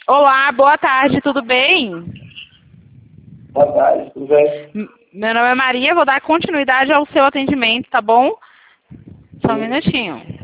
Olá, boa tarde, tudo bem? Boa tarde, tudo bem? Meu nome é Maria, vou dar continuidade ao seu atendimento, tá bom? Só um Sim. minutinho.